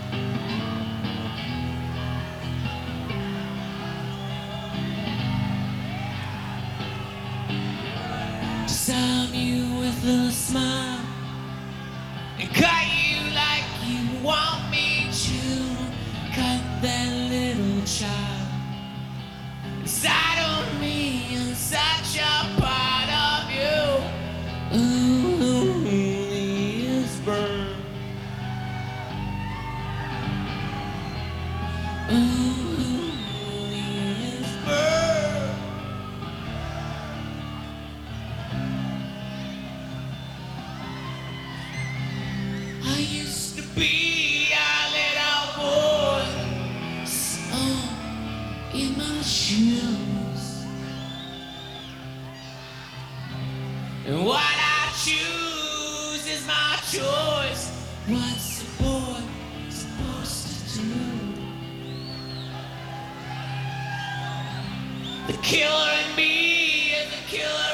Disarm you with a smile and cut you like you want me to. Cut that little child inside of me and such a part of you. Ooh, is burned. Ooh, is burned. I used to be a little boy, so in my shoes, and what I choose is my choice. What's a boy supposed to do? The killer in me is the killer